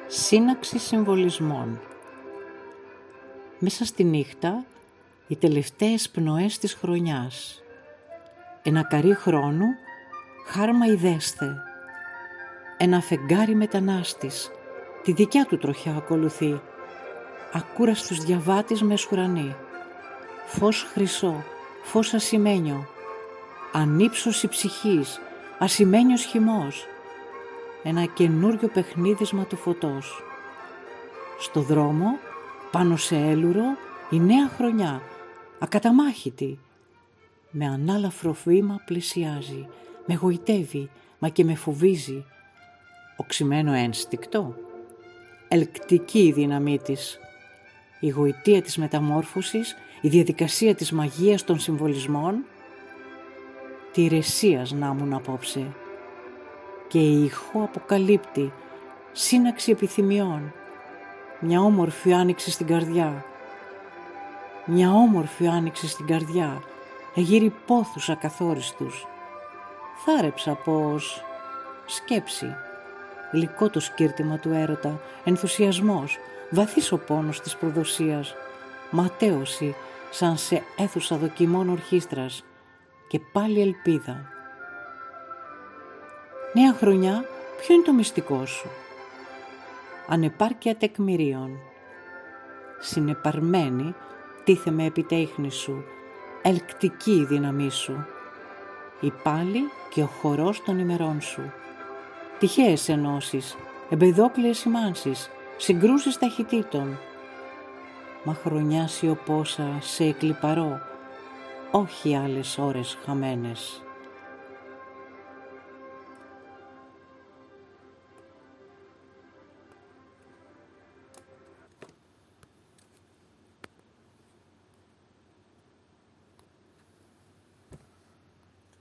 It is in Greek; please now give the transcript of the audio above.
Σύναξη συμβολισμών. Μέσα στη νύχτα, οι τελευταίες πνοές της χρονιάς. Ένα καρύ χρόνου, χάρμα ιδέσθε. Ένα φεγγάρι μετανάστης, τη δικιά του τροχιά ακολουθεί. Ακούραστος διαβάτης μεσουρανή. Φως χρυσό, φως ασημένιο. Ανύψωση ψυχής, ασημένιος χυμός. Ένα καινούριο παιχνίδισμα του φωτός. Στο δρόμο, πάνω σε έλουρο, η νέα χρονιά, ακαταμάχητη. Με ανάλαφρο βήμα πλησιάζει, με γοητεύει, μα και με φοβίζει. Οξυμένο ένστικτο, ελκτική η δύναμή της. Η γοητεία της μεταμόρφωσης, η διαδικασία της μαγείας των συμβολισμών. Τη ρεσίας να ήμουν απόψε. Και η ηχό αποκαλύπτει, σύναξη επιθυμιών. Μια όμορφη άνοιξη στην καρδιά. Μια όμορφη άνοιξη στην καρδιά, εγείρει πόθους ακαθόριστους. Θάρεψα πως σκέψη, γλυκό το σκύρτημα του έρωτα, ενθουσιασμός, βαθύς ο πόνος της προδοσίας, ματέωση σαν σε αίθουσα δοκιμών ορχήστρας και πάλι ελπίδα. Νέα χρονιά, ποιο είναι το μυστικό σου? Ανεπάρκεια τεκμηρίων. Συνεπαρμένη τίθεμαι επιτέχνη σου, ελκτική η δύναμή σου. Η πάλη και ο χορός των ημερών σου. Τυχαίες ενώσεις, εμπεδόκλειες σημάνσεις, συγκρούσεις ταχυτήτων. Μα χρονιά σιωπόσα σε εκλιπαρώ, όχι άλλες ώρες χαμένες.